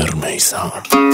امیر میثم.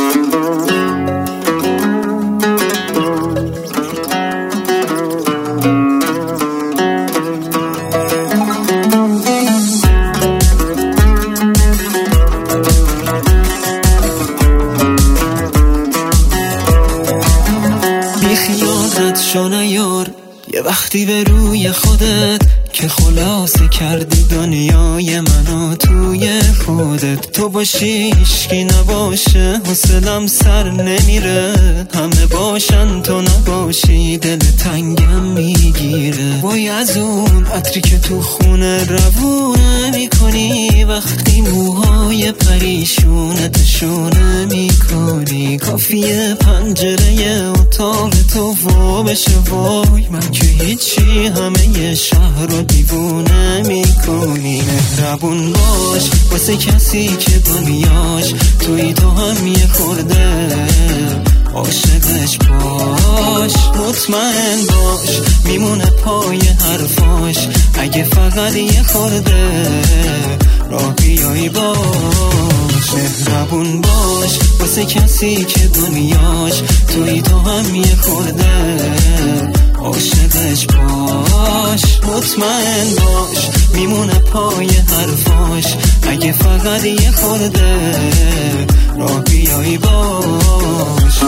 بیخیالت شو نیار یه وقتی به روی خودت که خلاصه کردی دنیای منو توی خودت. تو باشی هیچکی نباشه حوصله‌ام سر نمیره، همه باشن تو نباشی دل تنگم میگیره. وای از اون عطری که تو خونه روونه میکنی وقتی موهای پریشونت شونه میکنی. کافیه پنجره اتاق تو وا بشه وای من که هیچی همه شهر رو دیوونه میکنی. مهربون باش واسه کسی که دنیاش توی تو هم یه خورده، عاشقش باش مطمئن باش میمونه پای حرفاش. اگه فقط یه خورده راه بیایی باش. مهربون باش واسه کسی که دنیاش توی تو هم یه خورده، عاشقش باش مطمئن باش میمونه پای حرفاش. اگه فقط یه خورده راه بیایی باش.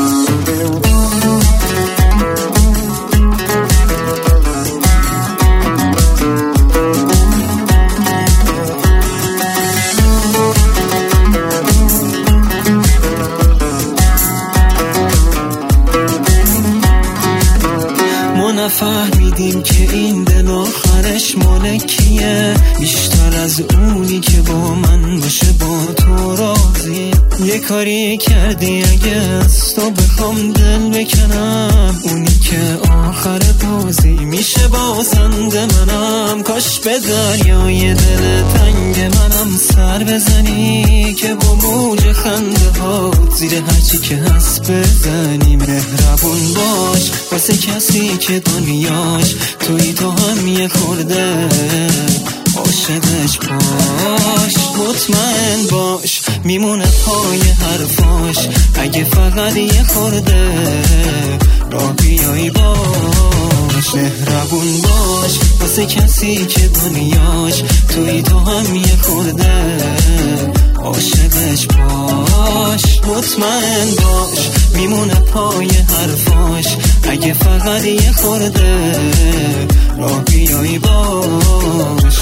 نفهمیدیم که این دل آخرش مال کیه، بیشتر از اونی که با من باشه با تو راضی. یه کاری کردی اگه از تو بخوام دل بکنم، اونی که آخر بازی میشه بازنده منم. کاش به دریای دل تنگ منم سر بزنی که با موج خنده ها زیر هرچی که هست بزنی. مهربون باش واسه کسی که دنیاش توی تو هم یه خورده، عاشقش باش مطمئن باش میمونه پای حرفاش. اگه فقط یه خورده راه بیایی باش. مهربون باش واسه کسی که دنیاش توی تو هم یه خورده، عاشقش باش مطمئن باش میمونه پای حرفاش. اگه فقط یه خورده راه بیایی باش.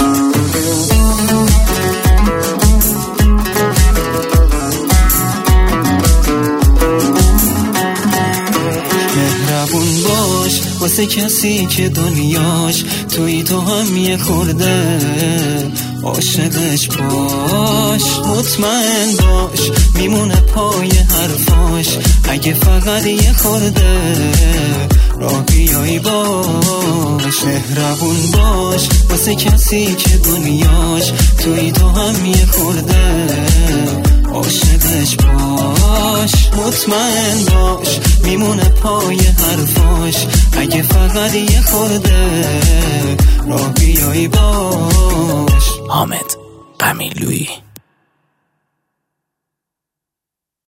مهربون باش واسه کسی که دنیاش توی تو هم یه خورده، عاشقش باش مطمئن باش میمونه پای حرفاش. اگه فقط یه خورده راه بیایی باش. مهربون باش واسه کسی که دنیاش توی تو هم یه خورده، عاشقش باش مطمئن باش میمونه پای حرفاش. اگه فقط یه خورده راه بیایی باش. حامد قمیلویی.